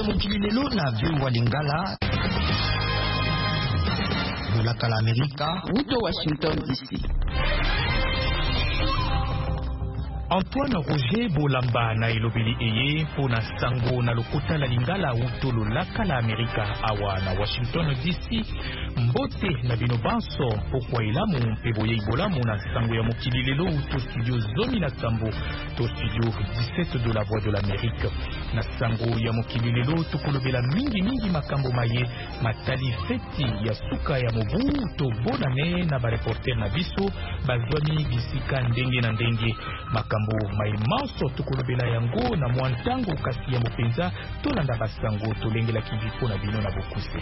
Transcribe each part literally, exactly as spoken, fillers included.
mokili lelo na vyo wa Lingala Lolaka la Amerika Udo Washington D C. Antoine Roger Bolamba na elobeli eye pona sango na lokota la Lingala uto Lolaka la Amerika awa na Washington D C. Mbote na bino banso pokwa ilamu peboye ibolamu na sango ya mokili lelo uto studio zomi na sambo to studio dix-sept de la Voix de l'Amérique. Na sango ya mokili lelo tukolobela mingi mingi makambo maye matali feti ya suka ya mobu to bonane na ba reporter na biso bazwami bisika ndenge na ndenge makambo maimanso tukolobela yango na mwantango kasi ya mopenza tolanda basango tolengela kiviko na bino na bokuse.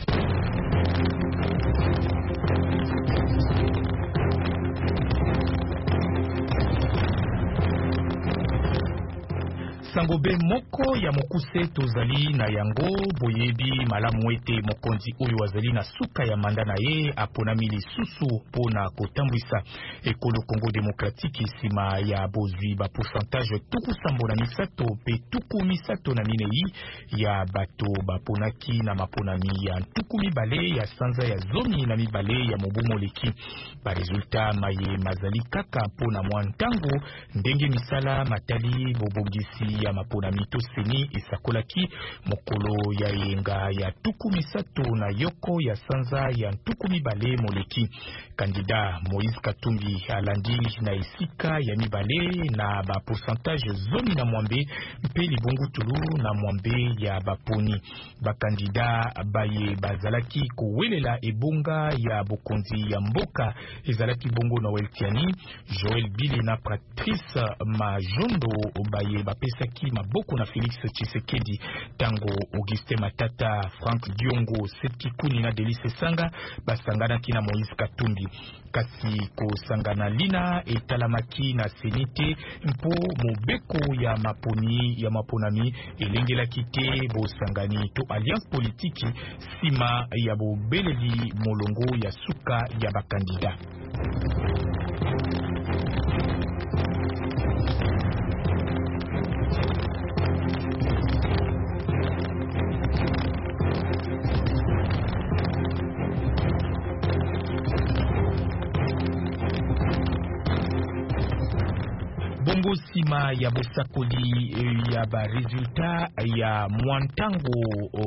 Sangobe moko ya mokuse tozali na yango boyebi malamu ete mokonzi oyo wazali na suka ya manda na ye aponami lisusu pona kotambwisa ekolo Congo Demokratiki sima ya bozwi ba pourcentage tuku sambo na misato pe tuku misato na minei ya bato baponaki na maponami ya tuku mibale ya sanza ya zomi na mibale ya mobumo leki ba resultat maye mazali kaka pona mwantango ndenge misala matali bobongisi ya mapona mito seni esakolaki mokolo ya yenga ya tuku misato na yoko ya sanza ya tuku mibale moleki. Kandida Moïse Katumbi alandi na esika ya mibale na ba pourcentage zomi na mwambe mpe libongo tulu na mwambe ya baponi. Bakandida baye bazalaki kowelela ebonga ya bokonzi ya mboka ezalaki bongo na Weltiani Joël Bili na Patrice Majondo baye bapesa ki maboko na Félix Tshisekedi tango Auguste Matata Frank Diongo Seti Kuni na Delice Sanga basangana kina Moïse Katumbi kasi ko sangana lina etalamaki na senite mpo mobeko ya maponi ya maponami elengela kite bo sangani to alliance politique sima ya bobeleli molongo ya suka ya bakandida. Bongo sima ya bosakoli ya ba resultat ya mwantango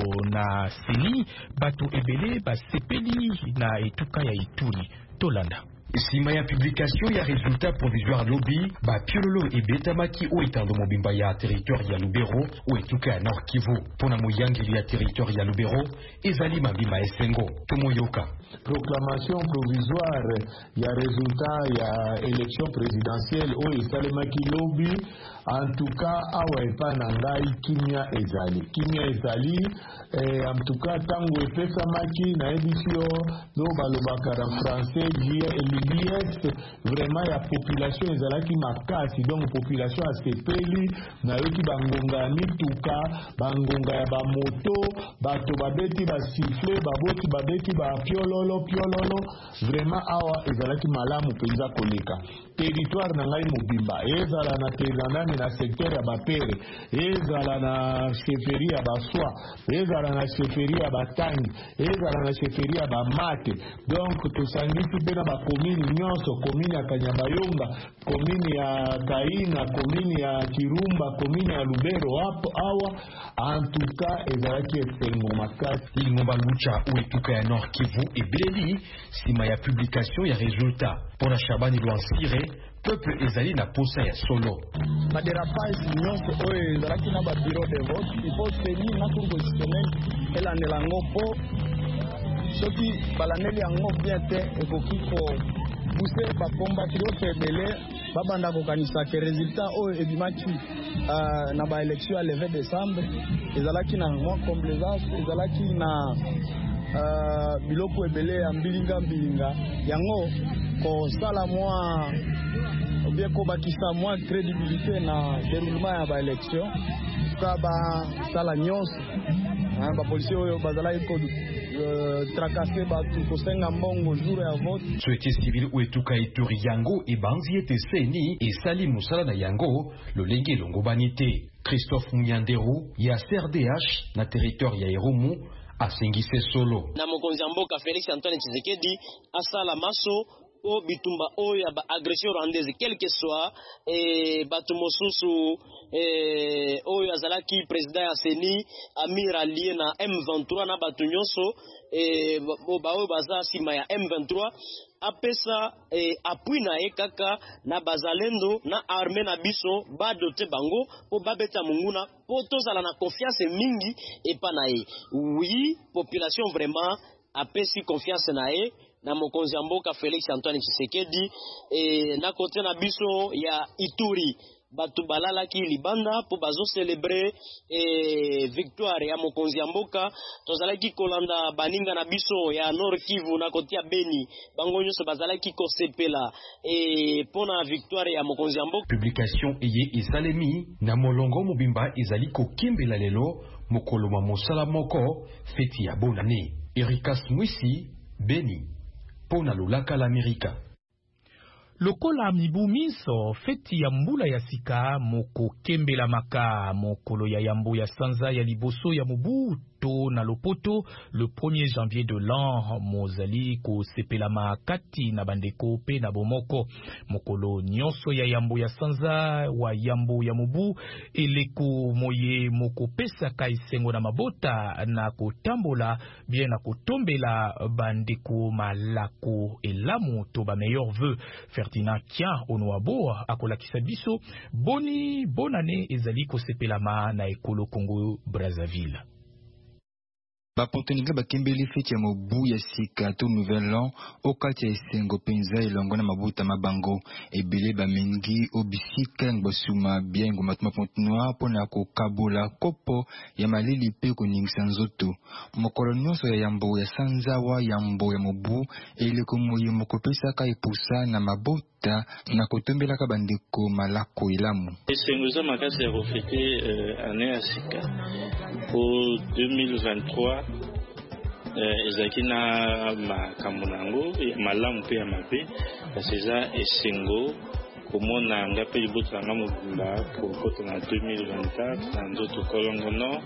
na seni bato ebele ba sepeli na etuka ya Ituri tolanda. Sima ya publication ya résultat provisoire lobby ba Piololo et Betamaki o etando mobimba ya territoire ya Lubero o etuka ya Nord Kivu pona moyangeli ya territoire ya Lubero ezali mabimba esengo tomoyoka. Proclamation provisoire ya résultat ya élection présidentielle o esalemaki lobby en tout cas awa epa na ngai kimia ezali kimia ezali eh, en tout cas tango epesamaki na edisio no balobaka en français liesse vraiment ya population ezalaki makasi donc population asepeli na yoki bangonga mituka bangonga ya bamoto bato babeti basifle baboti babeti ba piololo piololo vraiment awa ezalaki malamu penza koleka territoire na ngai mobimba ezala na telanani na secteur ya bapere ezala na chefferie ya baswa ezala na chefferie ya batangi ezala na chefferie ya bamate donc tosangisi pe na bakomini nyonso komini ya Kanyabayonga komini ya Kaina komini ya Kirumba komini ya Lubero hapo awa en tout cas ezalaki esengo makasi ilingomba lucha ou etuka ya Nord Kivu ebeleli sima ya publication ya résultat pona Shabani Lwansire peuple ezali na posa ya solo maderapage nyonso oyo ezalaki na ba bureau de vote ipo seni na cour constitutionnelle elandela yango mpo soki balandeli yango bien te ekoki ko pousser bacompatriote ebele babanda kokanisa ke résultat oyo ebimaki uh, na ba élection ya le vingt décembre ezalaki na mwa complaisance ezalaki na uh, biloko ebele ya mbilinga mbilinga yango kosala mwa bien kobakisa mwa crédibilité na déroulement ya ba élection ka ba sala nyonso ba policier oyo bazalaki ko euh, tracasser batu kosenga mbongo jour ya vote. Société civile Ouetuka Ituri Yango et Banziete Seni et Salim Moussala na Yango, le Lengue Longobanité. Christophe Mouyanderou, ya C R D H, na territoire ya Irumu, a Sengise Solo. Na mokonzi mboka Félix Antoine Tshisekedi, asala maso, o bitumba oya ba agression rwandaise quel que soit et batu mosusu eh oya zalaki président ya Seni amir allié na M vingt-trois na batu nyonso eh ba oyo baza sima ya M vingt-trois apesa eh, appui na ye kaka na bazalendo na armée na biso ba dote bango po babeta munguna po tozala na confiance mingi epa na ye. Oui, population vraiment apesi confiance na ye na mokonzi mboka Félix Antoine Tshisekedi et na côté na biso ya Ituri batu balala ki libanda po bazo célébrer et victoire ya mokonzi mboka tozala ki kolanda baninga na biso ya Nord Kivu na côté ya Beni bango nyonso bazala ki kosepela et pona victoire ya mokonzi mboka. Publication eye ezalemi na molongo mobimba ezali ko kimbela lelo mokolo ma mosala moko feti ya bonane. Erikas Mwisi, Beni. Pona lulaka l'Amérique. Lokola mibu miso feti ya mbula ya sika moko kembela maka mokolo ya yambo ya sanza ya liboso ya mubu to na lopoto le premier janvier de l'an mozali ko sepela makati na bandeko pe na bomoko mokolo nyonso ya yambo ya sanza wa yambo ya mubu eleko moye moko pesa ka isengo na mabota na kotambola bien na kotombela bandeko malako elamu to ba meilleur vœu. Ferdinand Kian Onoabo akolakisa biso boni bonane ezali ko sepelama na ekolo Congo Brazzaville. Bapontonika bakembeli feti ya mobu ya sika to nouvel an okati ya esengo penza elongo na mabuta mabango ebele bamengi obisika ngbasuma bien ngomatuma pontonoa pona kokabola kopo ya malili pe koningisa nzoto mokolo nyonso ya yambo ya sanzawa yambo ya mobu eleko moye mokopesaka epusa na mabota na kotombelaka bandeko malako elamu esengo za makasi ya kofete euh, ane ya sika pour deux mille vingt-trois ezalaki na makambo nango ya malamu mpe ya mabe kasi eza esengo komona nga mpe libota nanga mobimba kokota na deux mille vingt-quatre na nzoto kolongo nord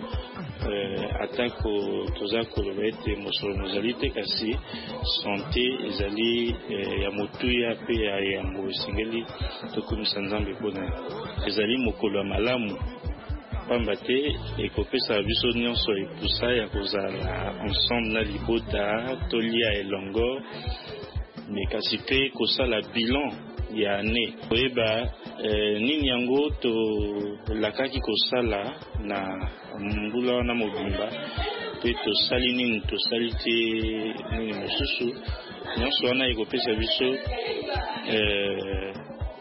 atako toza koloba ete mosolo mozali te kasi sante ezali ya motuya mpe ya yambo esengeli tokomisa nzambe mpona ezali mokolo ya malamu pamba te ekopesa biso nyonso epusa ya kozala ensemble na libota tolia elongo me kasi mpe kosala bilan ya ane koyeba eh, nini yango tolakaki kosala na mbula wana mobimba mpe tosali nini tosali te nini mosusu nyonso wana ekopesa biso eh,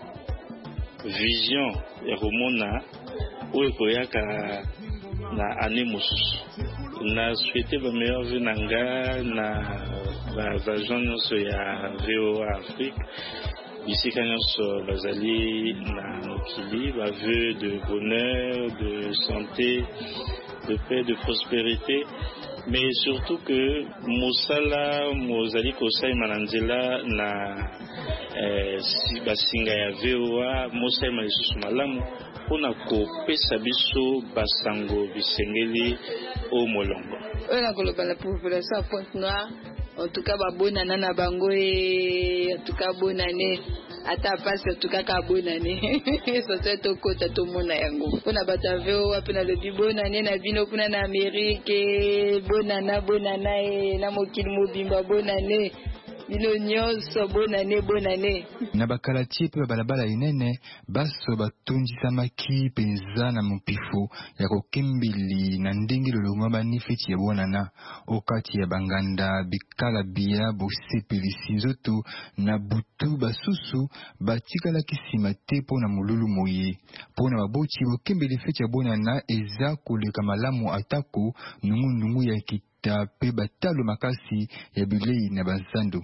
vision ya komona oyo koyaka na ane mosusu na souhaité ba meilleur vœu na nga na ba vajon nyonso ya V O A Afrique bisika nyonso bazali na mokili ba vœu de bonheur, de santé, de paix, de prospérité, mais surtout que mosala mozali kosaima na nzela na eh, si basinga ya V O A mosaima lisusu malamu mpona kopesa biso basango bisengeli o molongo oyo nakoloba la population ya Pointe-Noire en tout cas babonana na bango e en tout cas bonane ata pasi en tout cas ka bonane soso tokota tomona yango mpona bato ya V O A mpe nalobi bonane na bino kuna na Amerike bonana bonana e na mokili mobimba bonane bino nyonso bonane bonane na bakalatie pe balabala inene baso batondisamaki penza na mopifu ya kokembeli na ndenge lolongwa bani feti ya bonana okati ya banganda bikala bia bosepelisi nzoto na butu basusu batikalaki nsima te mpo na molulu moye mpo na baboti bokembeli feti ya bonana eza koleka malamu atako nungunungu ya kita pe batalo makasi ya bilei na bazando.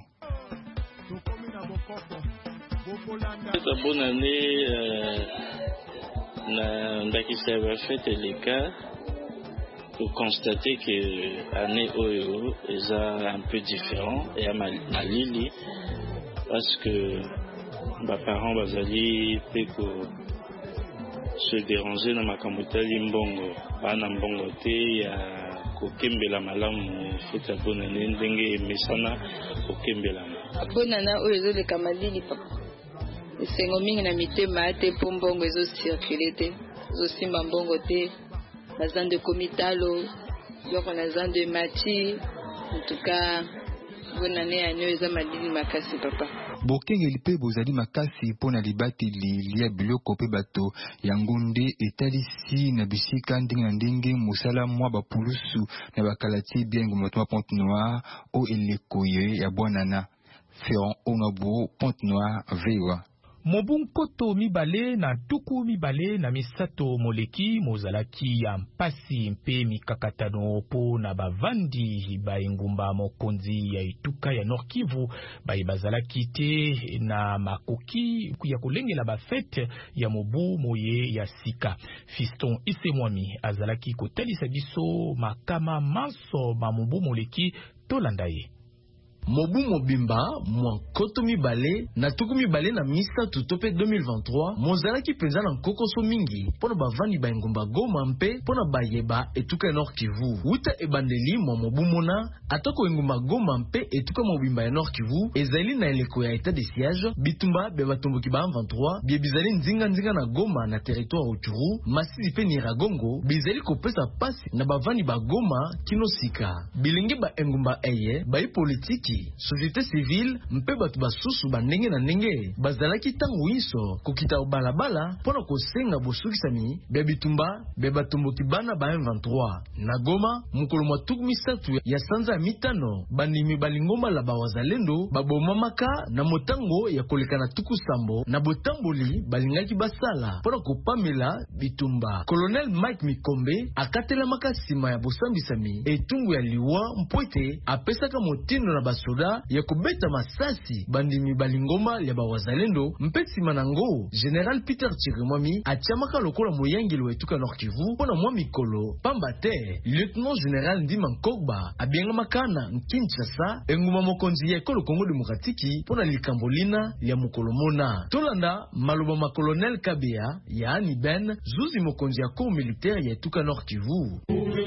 Bonne année euh, na ndakisa ba fête leka constater que l'année Oyo est un peu différent et à Malili parce que mes parents bazali peko se déranger dans ma kamutali mbongo bana mbongo te ya kokembela malamu feta bonane ndenge mesana kokembela bonana Oyo zo le kamalili papa esengo mingi na mitema te po mbongo ezo circuler te zo simba mbongo te bazan de komitalo yoko na zan de mati en tout cas bonane anyo eza malili makasi papa bokengeli mpe bozali makasi mpona libateli lia biloko mpe bato ya ngunde etalisi na bisika ndenge na ndenge mosala mwa bapulusu na bakalati bia engumba to Pointe Noire o eleko ye ya bwanana Ferron Onabo Pointe Noire vewa mobu nkoto mibale na tuku mibale na misato moleki mozalaki ya mpasi mpe mikakatano po na bavandi ba engumba mokonzi ya etuka ya Nord Kivu ba bazalaki te na makoki ya kolengela ba fete ya mobu moye ya sika. Fiston Isemwami azalaki kotalisa biso makama maso ma mobu moleki tolanda ye. Mobu mobimba mwa koto mibale na tuku mibale na misa tutope deux mille vingt-trois mozalaki penza na kokoso mingi pona bavandi ba engumba Goma mpe pona bayeba etuka Nord Kivu uta ebandeli mwa mobu mona atako engumba Goma mpe etuka mobimba ya Nord Kivu ezali na eleko ya état de siège bitumba be batomboki ba vingt-trois bie bizali nzinga nzinga na Goma na territoire Uturu Masisi pe Niragongo bizali kopesa pasi na bavandi ba Goma kino sika bilingi ba engumba eye ba politiki société civile mpe batu basusu bandenge na ndenge bazalaki tango iso kokita balabala pona kosenga bosukisami be bitumba be batomboki bana ba vingt-trois na Goma mukolo mwa tuku misatu ya sanza ya mitano bandimi balingoma la bawazalendo babomamaka na motango ya koleka na tuku sambo na botamboli balingaki basala pona kopamela bitumba. Colonel Mike Mikombe akatela makasima ya bosambisami etungu ya liwa mpoete apesaka motindo na baso ya kubeta masasi bandimi balingoma ya bawazalendo mpetsi manango General Peter Chirimwami atiamaka lokola moyangeli wetuka Nord Kivu pona mwa mikolo pamba te Lieutenant General Ndima Nkogba abienga makana Kinshasa enguma mokonzi ya ekolo Kongo Demokratiki pona likambolina ya mokolo mona tolanda maloba ma Colonel Kabea ya Ani Ben zuzi mokonzi ya corps militaire ya etuka Nord Kivu.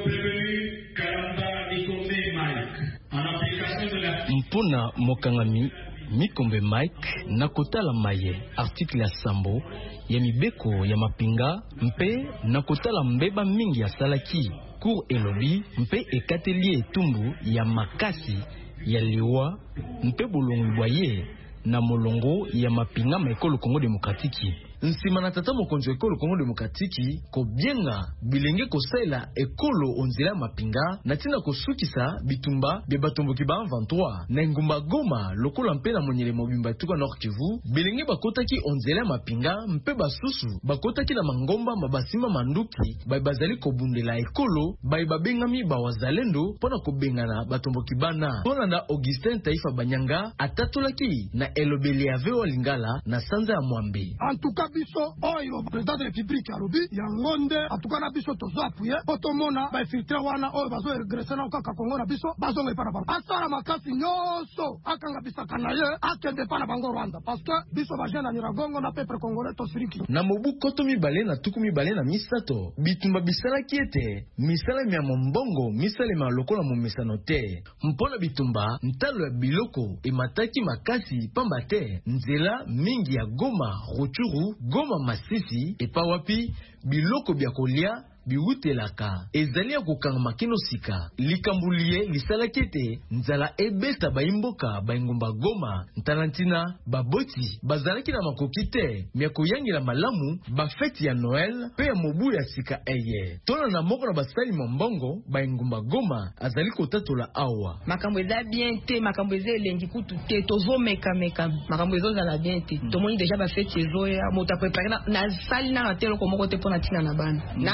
Mpona mokangami Mikombe Mike na kotala maye article ya sambo ya mibeko ya mapinga mpe na kotala mbeba mingi ya salaki cour elobi mpe ekateli etumbu ya makasi ya liwa mpe bolongo boye na molongo ya mapinga ma ekolo Kongo Demokratiki. Nsima na tata mokonzi ekolo Kongo Demokratiki ko bienga bilenge kosela ekolo onzela mapinga na tina kosukisa bitumba be batomboki ba vingt-trois na ngumba Goma lokola mpe na monyele mobimba tuka Nord Kivu bilenge bakotaki onzela mapinga mpe basusu bakotaki na mangomba mabasima manduki ba bazali kobundela ekolo ba babengami ba wazalendo pona kobengana batomboki bana tolanda Augustin Taifa Banyanga atatolaki na elobeli ya Veo Lingala na sanza ya Mwambe. En tout cas biso oyo président de la République alobi yango nde atukana biso tozo apuye otomona ba filtre wana oyo bazo regresse na kaka Kongo na biso bazo ngepana bango asala makasi nyoso akanga bisaka na ye akende pana bango Rwanda parce que biso ba jeune na Niragongo na peuple congolais to siriki na mobu koto mibale na tuku mibale na misato bitumba bisala kiete misala ya mbongo misala ma lokola mo mesano te mpona bitumba ntalo ya biloko emataki makasi pamba te nzela mingi ya Goma Ruchuru Goma Masisi epa wapi biloko bya kolia biwutelaka ezali ya kokanga makino sika likambulie lisalaki ete nzala ebeta baimboka baingumba Goma ntalantina baboti bazalaki na makoki te mya koyangela malamu bafeti ya Noel pe ya mobu ya sika eye tona na moko na basali mbongo baingumba Goma azali kotatola awa makambo eza bien te makambo eza elengi kutu te tozo meka meka makambo ezo zala bien te mm. tomoni deja bafeti ezoya moto prepare na, na sali na telo komoko te pona tina na bana mm. na biloko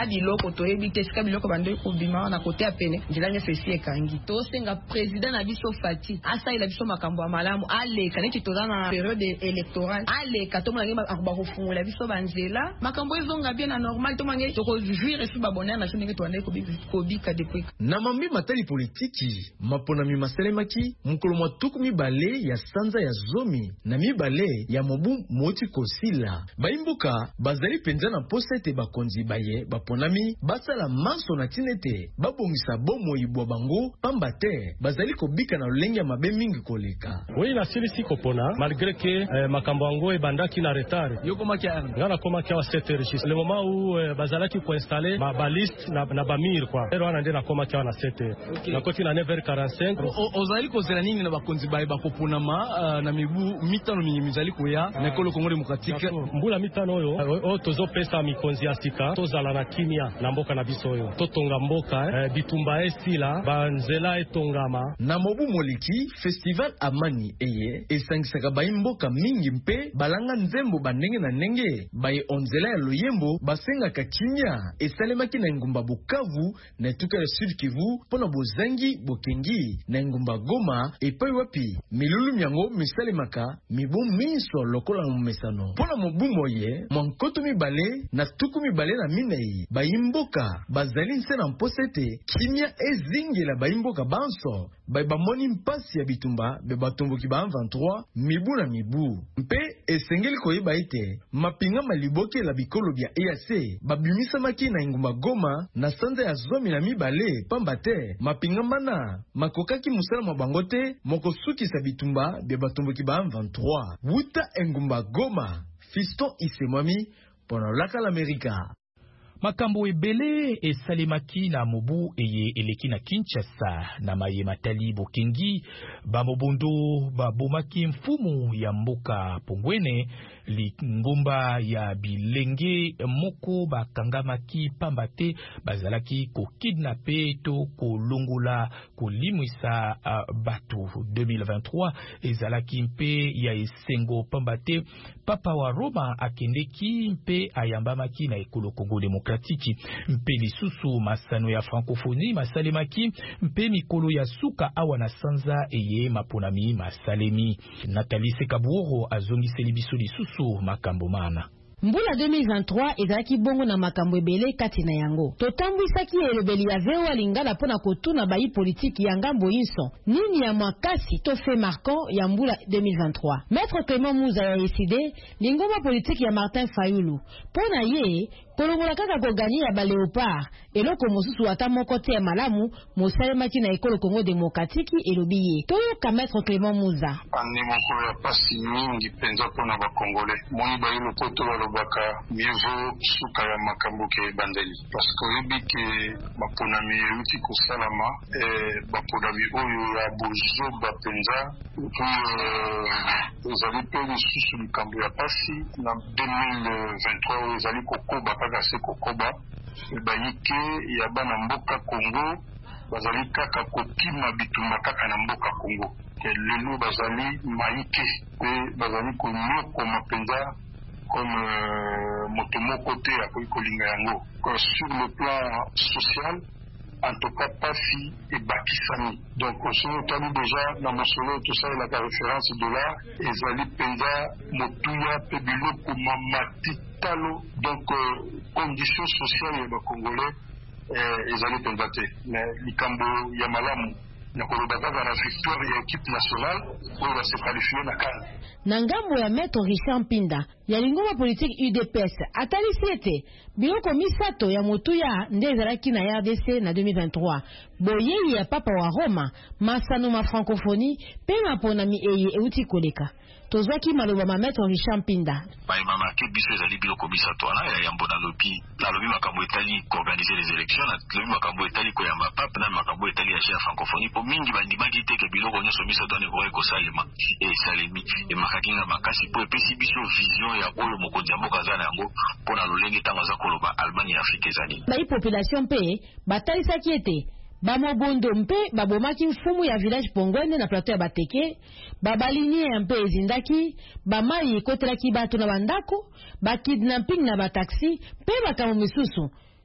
biloko toyebi te sika biloko bando kobima na kote ya pene nzela nyonso esi ekangi tosenga président na biso Fati asalela biso makambo ya malamu aleka neti toza na période électorale aleka tomonange bakofungula biso banzela makambo ezonga bien na normal tomonange tokojuire su babonere na so ndenge toandai kobika depuis na mambi matali politiki maponami masalemaki mokolo mwa tuku mibale ya sanza ya zomi na mibale ya mobu moti kosila baimbuka bazali penza na posa ete bakonzi baye baponami basala manso na tina ete babongisa bomoi bwa bango pamba te bazali kobika na lolenge ya mabe mingi koleka. Oui, nasilisi kopona malgré que eh, makambo yango ebandaki na retard. Yokomaki ana ngana komaki à sept heures juste. Le moment où eh, bazalaki ko installer ba baliste na na bamir quoi. Ero ana ndena komaki na sept heures. Okay. Na koti na neuf heures quarante-cinq. Ozali ko zela nini na bakonzi baye bakopona ma uh, na mibu mitano minimizali koya na kolo Kongo Demokratike. Mbula mitano oyo o tozo pesa mikonzi asika tozala na kimia na mboka na biso oyo. Totonga mboka eh, bitumba estila banzela etongama. Na mobu moliki festival amani eye esangisaka baimboka mingi mpe balanga nzembo bandenge na ndenge baye onzela ya loyembo basengaka kimia esalemaki na ngumba Bukavu na etuka ya Sud Kivu pona bozangi bokengi na ngumba Goma epai wapi milulu miango misalemaka mibu minso lokola mumesano pona mobu moye mwankoto mibale na tuku mibale na minei baimboka bazali nse na mposete kimia ezingela baimboka banso baye bamoni mpasi ya bitumba be batomboki ba vingt-trois mibu na mibu mpe esengeli koyeba ete mapinga maliboke la bikolo bya E A C babimisa maki na ngumba Goma na sanza ya zomi na mibale pamba te mapinga mana makokaki musala mabango te mokosukisa bitumba be batomboki ba vingt-trois wuta ngumba Goma Fiston Isemwami pona laka l'Amerika. Makambo ebele esalemaki na mobu eye eleki na Kinshasa na maye matali bokengi bamobondo babomaki mfumu ya mboka Pongwene lingomba ya bilenge moko bakangamaki pamba te bazalaki ko kidnape to kolongola kolimwisa uh, bato. deux mille vingt-trois ezalaki mpe ya esengo pamba te papa wa Roma akendeki mpe ayambamaki na ekolo Kongo Demokratiki mpe lisusu masano ya francophonie masalemaki mpe mikolo ya suka awa na sanza eye maponami masalemi. Nathalie Sekabuoro azongiseli biso lisusu makambo mana. Mbula deux mille vingt-trois ezalaki bongo na makambo ebele kati na yango. Totambwisaki elobeli ya Veo Lingala pona kotuna bayi politiki ya ngambo inso. Nini ya makasi to fait marquant ya mbula deux mille vingt-trois. Maître Clément Mouza ya eside lingoma politiki ya Martin Fayulu. Pona ye kolongola kaka ko gagner ya ba Léopard eloko mosusu ata moko te ya malamu mosalemaki na ekolo Kongo Demokratiki elobiye. Toyoka Maître Clément Mouza. Ane moko ya pasi mingi penza pona ba Congolais. Moni ba yelo poto baka mieux suka ya makambo ke bandeli parce que yebi ke baponami euti kosalama eh baponami oyo ya bozo bapenza pour ezali pe lisusu likambo ya pasi na deux mille vingt-trois ezali kokoba kaka se kokoba ebayike ya bana mboka Kongo bazali kaka kokima bitumba kaka na mboka Kongo lelo bazali maike pe bazali konyoko mapenza comme euh, motomo côté à Kolinga yango. Sur le plan social, en tout cas pas si et Bakisani. Donc on se retrouve déjà dans mon solo tout ça la référence de là et Zali Penda Motuya Pebilo Kumamati Talo. Donc euh, conditions sociales et congolais et Zali Penda te. Mais Likambo Yamalamu na kolobaka na victoire ya équipe nationale pour se qualifier na CAN. Na ngambo ya Maître Richard Mpinda ya lingoma politique U D P S atalisi ete biloko misato ya motuya nde ezalaki na R D C na deux mille vingt-trois boyei ya papa wa Roma masano ma francophonie pe maponami eye euti koleka tozwaki maloba ma Maître Richard Mpinda ba mama ke biso ezali biloko misato na ya yambo na lobi la lobi makambo etali ko organiser les élections na lobi makambo etali ko yamba papa na makambo etali ya chef francophonie po mingi bandimaki teke biloko nyoso misato ne ko salema e salemi e makakinga makasi po epesi biso vision ya oyo mokonzi ya mboka zana yango pona lolenge tango za koloba Allemagne Afrique ezali ba population pe batalisaki ete bamobondo mpe babomaki mfumu ya village Pongwene na plateau ya Bateke babalinye mpe ezindaki bamai ekotelaki bato na bandako bakidnapping na bataxi mpe makambo misusu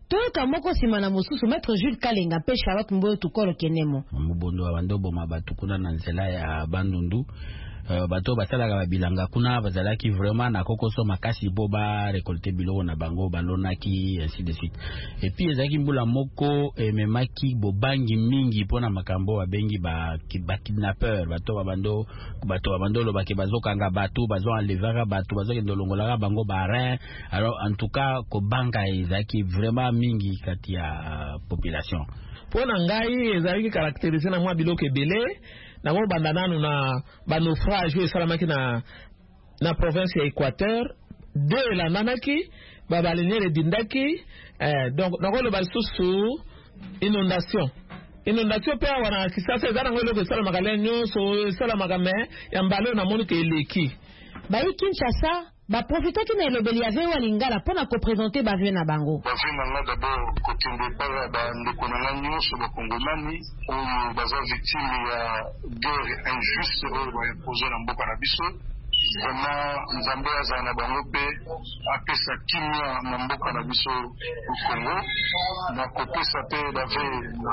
toyoka moko nsima na mosusu maître Jules Kalenga mpe Charlotte Mboyo Tukolo Kenemo. Mubondo wa bandobo mabatu kuna na nzela ya Bandundu. Uh, bato basalaka babilanga kuna bazalaki vraiment na kokoso makasi bo ba récolter biloko na bango balonaki ainsi de suite. Et puis ezaki mbula moko ememaki bobangi mingi pona makambo babengi ba ba kidnapper bato babando bato babandolo bake bazokanga bato bazo enlevera bato bazoke ndolongolaka bango ba rein. Alors en tout cas ko banga ezaki vraiment mingi kati ya uh, population. Pona ngai ezalaki caractérisé na mwa biloko ebele na mo bandananu na ba naufrage oyo esalamaki na na province ya Équateur de elandanaki ba baleinière edindaki eh, donc nakoloba lisusu inondation inondation mpe awa na Kisasa eza nango eloko esalamaka le nyonso esalamaka me ya mbala oyo namoni ke eleki bayi Kinshasa baprofitaki na elobeli ya vewa lingala mpona koprésente bavie na bango. Bavie na nga d'abord kokende mpaka bandeko na nga nyonso bakongomani oyo baza victime ya guerre injuste oyo baepose na mboka na biso. Vraiment nzambe azala na bango mpe apesa kimia na mboka na biso Congo. Na kopesa mpe bavie na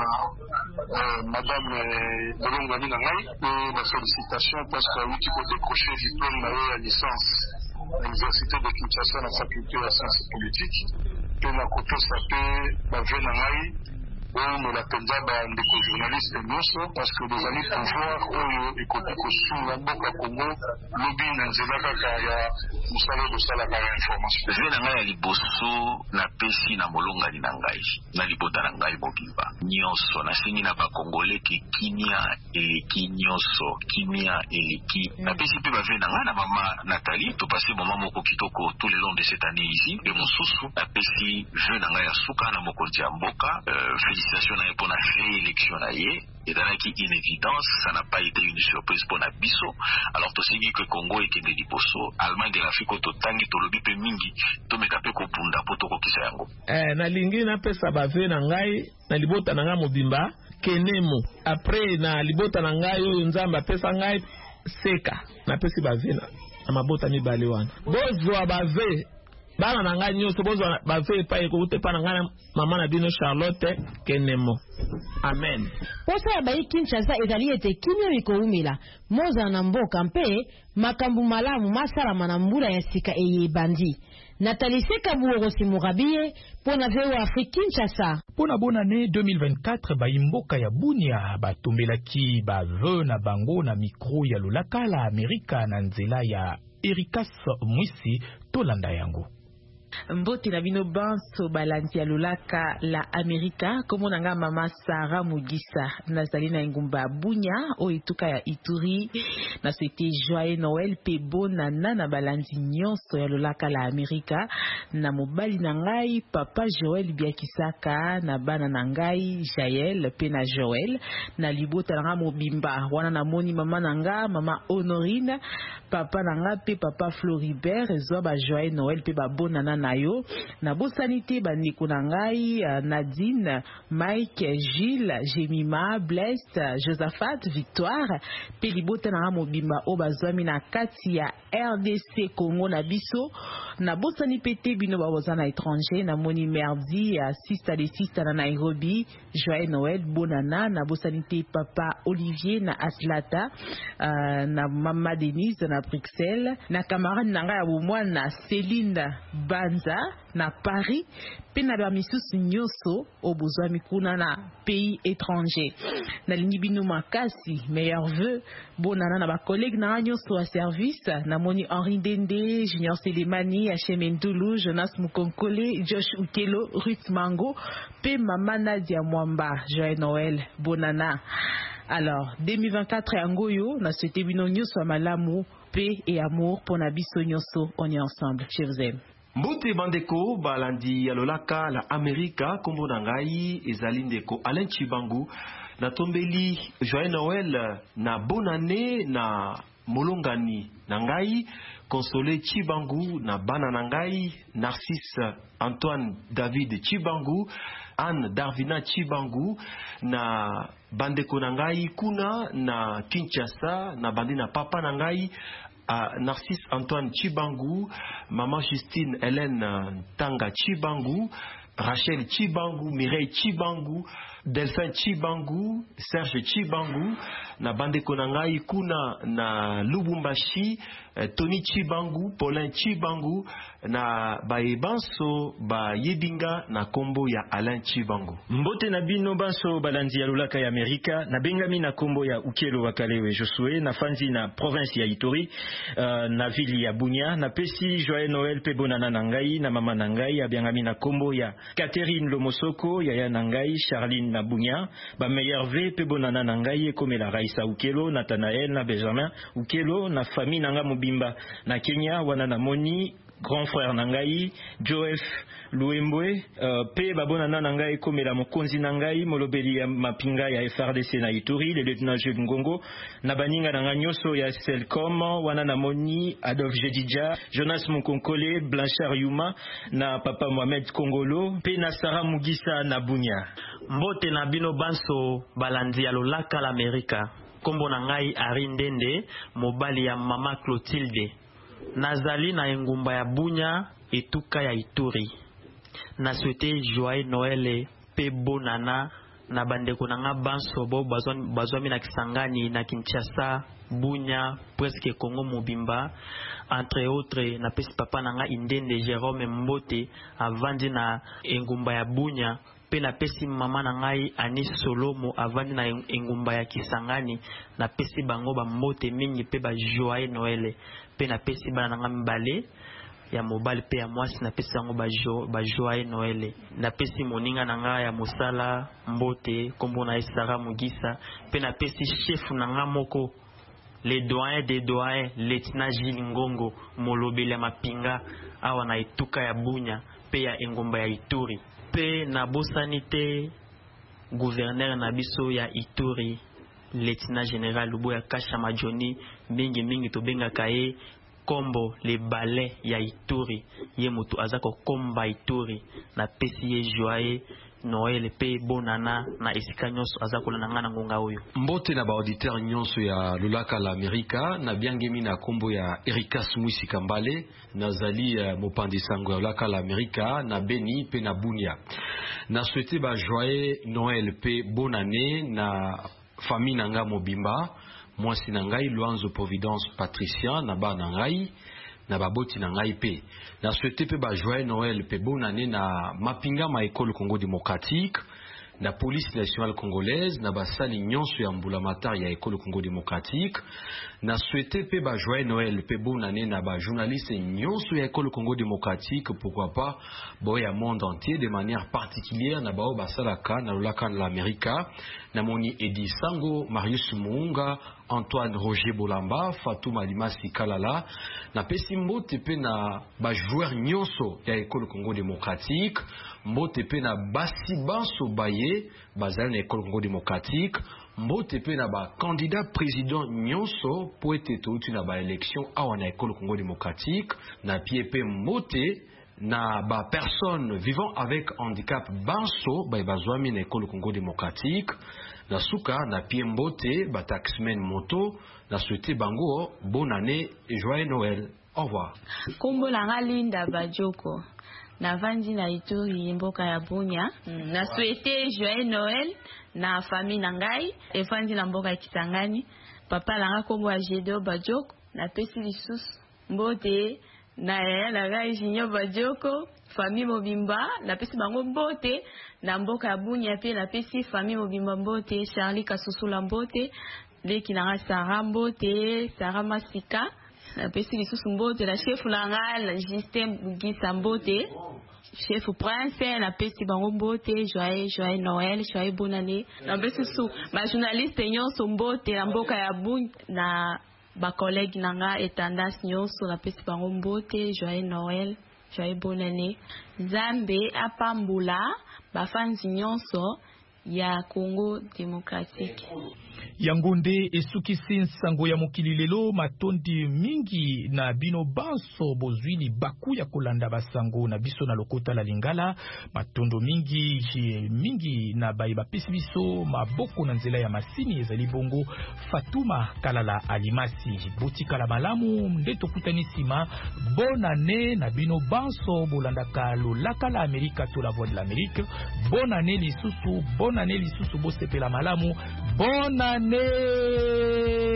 madame Bolongwani na ngai mpe bafélicitation parce que awuti kodécrocher diplôme na ye ya licence l'université de Kinshasa na faculté ya sciences politiques mpe na kotosa mpe bavie na ngai oyo molapenza bandeko journaliste nyonso parce que bezali pouvoir oyo ekoki kosunga mboka Congo lobi na nzela kaka ya mosala bosalaka ya information. Vie na ngai ya liboso napesi na molongani na ngai na libota na ngai mobimba nyonso nasengi na bakongole ke kimia eleki nyonso kimia eleki napesi mpe bavie na ngai na mama Nathalie topasi mama moko kitoko tout le long de cette année ici e mosusu napesi vie na ngai ya suka na mokonzi ya mboka euh, félicitations na ye pour la réélection na ye et dans qui une évidence ça n'a pas été une surprise pour na biso alors to singi que Congo ekende liboso Allemagne de l'Afrique to tangi to lobi pe mingi to mekape ko punda poto ko kisa yango eh na lingi na pesa bave na ngai na libota na ngai mobimba kenemo après na libota na ngai oyo nzamba pesa ngai seka na pesi bave na mabota mibale wana bozwa bave bana na ngai nyonso bozwa bave pa ekoute pa na ngai mama na bino Charlotte Kenemo. Amen. Posa ya bayi Kinshasa ezali ete kimia mikoumila moza na mboka mpe makambu malamu masalama na mbula ya sika eye bandi. Nathalie Sekabuorosi Murabie pona V O Afrique Kinshasa. Pona bonne année deux mille vingt-quatre bayi mboka ya Bunia batombelaki bave na bango na micro ya lolaka la Amerika na nzela ya Erikas Mwisi tolanda yango. Mbote na bino banso balanti ya lolaka la Amerika komo nanga mama Sarah Mugisa nazali na ngumba Bunya o ituka ya Ituri na souhaité joyeux Noël pe bonana na balanti nyonso ya lolaka la Amerika na mobali na ngai papa Joël Biakisaka na bana na ngai Jaël pe na Joël na libota na mobimba wana na moni mama na nga mama Honorine papa na nga pe papa Floribert zo ba joyeux Noël pe ba bonana na yo na bosanité bandeko na ngai Nadine Mike Gilles Jemima Blessed Josaphat Victoire pe libota na mobimba o bazwami na kati ya R D C Congo na biso na bosani pete bino baboza na étranger na moni merdi ya sista de sista na Nairobi joyeux Noël bonana na bosanité papa Olivier na Aslata uh, na mama Denise na Bruxelles na camarade na ngai ya bomwana na Céline Banza na Paris pe na ba misusu nyonso obozwa mikuna na pays étranger na lingi bino makasi meilleur vœu bonana na ba collègue na nyonso a service na moni Henri Dende Junior Selemani H M Ndulu Jonas Mukonkole Josh Ukelo Ruth Mango pe mama Nadia Mwamba joyeux Noël bonana. Alors deux mille vingt-quatre yangoyo na souhaité bino nyonso malamu paix et amour pour na biso nyonso on est ensemble je vous aime. Mbote bandeko balandi ya lolaka la Amerika kombo na ngai ezali ndeko Alain Chibangu na tombeli joyeux Noël na bonne année na molongani na ngai Consolé Chibangu na bana na ngai Narcisse Antoine David Chibangu Anne Darvina Chibangu na bandeko na ngai kuna na Kinshasa na bandi na papa na ngai Uh, Narcisse Antoine Chibangu, maman Justine Hélène Tanga Chibangu, Rachel Chibangu, Mireille Chibangu, Delphin Chibangu, Serge Chibangu, na bande konangai kuna na Lubumbashi, Tony Chibangu, Paulin Chibangu, na baebanso ba yebinga na kombo ya Alain Chibangu. Mbote na bino banso balandi ya lulaka ya Amerika, na bengami na kombo ya Ukelo Wakalewe Josue, na fanzi na province ya Ituri, uh, na vili ya Bunia, na pesi Joyeux Noël pe bonana nangai, na mama nangai, abengami na kombo ya Catherine Lomosoko, Yaya nangai, Charline na Bunia, ba meilleur pe bonana nangai, komela Raisa Ukelo, Nathanaël na Benjamin Ukelo, na famille nanga mobimba, na Kenya, wana na Moni, grand frère nangai, Joef Luembwe, uh, pe babonana nangai komela mokonzi nangai, molobeli ya mapinga ya F R D C na Ituri, le lieutenant Jules Ngongo, na baninga nanga nyoso ya Selcom, wana na Moni, Adolphe Jedidja, Jonas Mukonkole, Blanchard Yuma, na papa Mohamed Kongolo, pe na Sarah Mugisa na Bunia. Mbote na bino banso balandi ya lolaka l'Amerika, kombo nangai Arindende, mobali ya mama Clotilde. Nazali na engumba ya Bunya etuka ya Ituri. Na souhaité joyeux Noël pe bonana na bandeko nanga banso bo bazwami na Kisangani na Kinshasa, Bunya, presque Congo Mobimba, entre autres na pesi papa nanga Indende Jérôme Mbote avandi na engumba ya Bunya. Pe na pesi mama na ngai Ani Solomo avandi na engumba ya Kisangani, na pesi bango ba mbote mingi pe ba joyeux Noël. Pe na pesi bana nanga mbale ya mobile pe ya mwasi, na pesi bango ba jo ba joyeux Noël. Na pesi moninga na ngai ya mosala mbote kombo na Sarah Mugisa. Pe na pesi chef na nga moko, le doyen des doyens, lieutenant Gilles Ngongo, molobeli ya mapinga awa na etuka ya Bunya pe ya engumba ya Ituri. Pe na bosanite gouverneur na biso ya Ituri, lieutenant général Luboya Kasha Majoni, mingi mingi to benga kae kombo le balai ya Ituri, ye mutu azako komba Ituri, na pesi ye joyeux Noël pe bonana na esika nyonso azako na ngana ngonga oyo. Mbote na ba auditeur nyonso ya lulaka la Amerika, na biangemi na kombo ya Erika Smwisi Kambale, na zali uh, mopandi sango ya lulaka la Amerika, na Beni pe na Bunia. Na souhaité ba joyeux Noël pe bonne année na famille nanga mobimba, mwasi nangai Luanzo Providence Patricia na ba nangai, na baboti na ngai pe. Na souhaité pe ba joyeux Noël pe bonne année na mapinga ma école Congo démocratique, na police nationale congolaise, na basali nyonso ya mbulamatari ya école Congo démocratique. Na souhaité pe ba joyeux Noël pe bonne année na ba journaliste nyonso ya école Congo démocratique, pourquoi pas boya monde entier de manière particulière na bao basalaka na lolaka na l'América, na moni Edi Sango, Marius Munga, Antoine Roger Bolamba, Fatou Malimasi Kalala, na pesi mbote pe na ba joueur nyonso ya école Congo démocratique, mbote pe na basi banso baye bazali na école Congo démocratique, mbote pe na ba candidat président nyonso po ete touti na ba élection awa na école Congo démocratique, na pie pe mbote na ba personne vivant avec handicap banso ba bazwami na école Congo démocratique, na suka na pie mbote ba taxmen moto, na souhaité bango bonne année et joyeux Noël. Au revoir. Kombo la Linda Bajoko na vandi na Ituri mboka ya Bunya. Mm, na souhaité joyeux Noël na famille nangai e vandi na mboka ya Kisangani. Papa langa kombo ya Jedo Bajoko, na pesi lisus mbote na yaya na gai Jinyo Bajoko, famille mobimba na pesi bango mbote na mboka ya Bunya pe na pesi famille mobimba mbote, Charlie Kasusula mbote, leki na Sarah mbote, Sarah Masika. Na pesi lisusu mbote na chef langa la Justin Bugisa mbote, chef prince na pesi bango mbote, joyeux joyeux Noël, joyeux bonne année. Na pesi su ma journaliste nyonso mbote na mboka ya Bunya, na ba collègue nanga etendance nyonso na pesi bango mbote, joyeux Noël, joyeux bonne année. Zambe apambula ba fans nyonso ya Congo démocratique. Yangonde esukisi nsango ya mokili lelo matondi mingi na bino banso bozwili baku ya kolanda basango na biso na lokota la Lingala. Matondo mingi mingi na bayi bapesi biso maboko na nzela ya masini ezali bongo. Fatuma Kalala Alimasi botika la malamu nde tokutani sima. Bonne année na bino banso bolandaka lolaka la Amerika to la voix de l'Amérique. Bonne année lisusu, bonne année lisusu bosepela malamu. Bonne année.